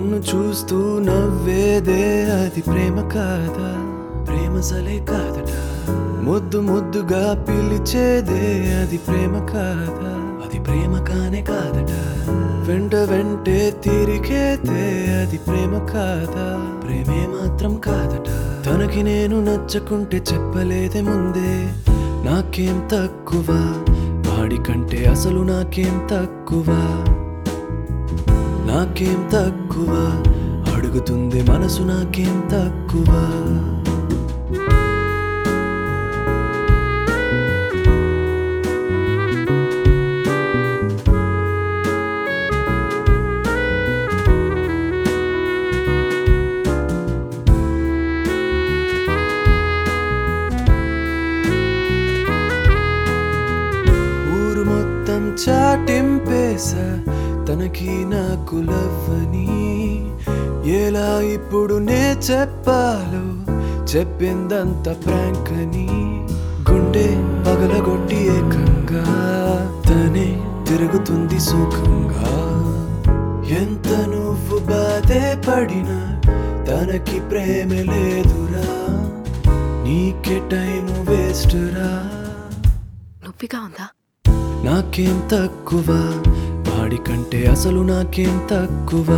నన్ను చూస్తూ నవ్వేదే అది ప్రేమ కాదా? ప్రేమ సలే కాదట. ముద్దు ముద్దుగా పిలిచేదే అది ప్రేమ కాదా? అది ప్రేమ కానే కాదట. వెంట వెంటే తిరిగేదే అది ప్రేమ కాదా? ప్రేమే మాత్రం కాదట. తనకి నేను నచ్చకుంటే చెప్పలేదే ముందే. నాకేం తక్కువ వాడికంటే, అసలు నాకేం తక్కువ? నాకేం తక్కువ అడుగుతుంది మనసు, నాకేం తక్కువ? ఊరు మొత్తం చాటింపేసా తనకి నాకు లవ్వని. ఎలా ఇప్పుడు నే చెప్పాలో, చెప్పిందంత ప్రాంక్ అని. గుండె పగలగొట్టి ఏకంగా తనే తిరుగుతుంది సుఖంగా. ఎంత నువ్వు బాధే పడినా తనకి ప్రేమ లేదురా. నీకే టైం వేస్ట్ రా. నొప్పిగా ఉందా? నాకేం తక్కువ వాడికంటే, అసలు నాకేం తక్కువ?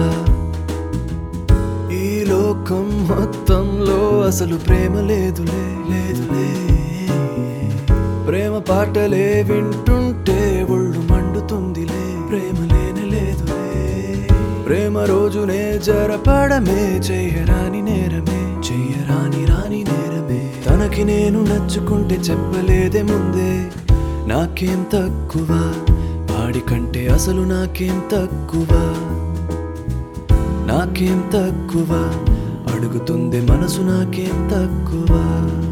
ఈ లోకం మొత్తంలో అసలు ప్రేమ లేదులే, లేదులే. ప్రేమ పాటలే వింటుంటే ఒళ్ళు మండుతుందిలే. ప్రేమ లేనే లేదులే. ప్రేమ రోజునే జరపడమే చెయ్యరాని నేరమే, చెయ్యరాని రాని నేరమే. తనకి నేను నచ్చుకుంటే చెప్పలేదే ముందే. నాకేం తక్కువ వాడికంటే, అసలు నాకేం తక్కువ? నాకేం తక్కువ అడుగుతుంది మనసు, నాకేం తక్కువ?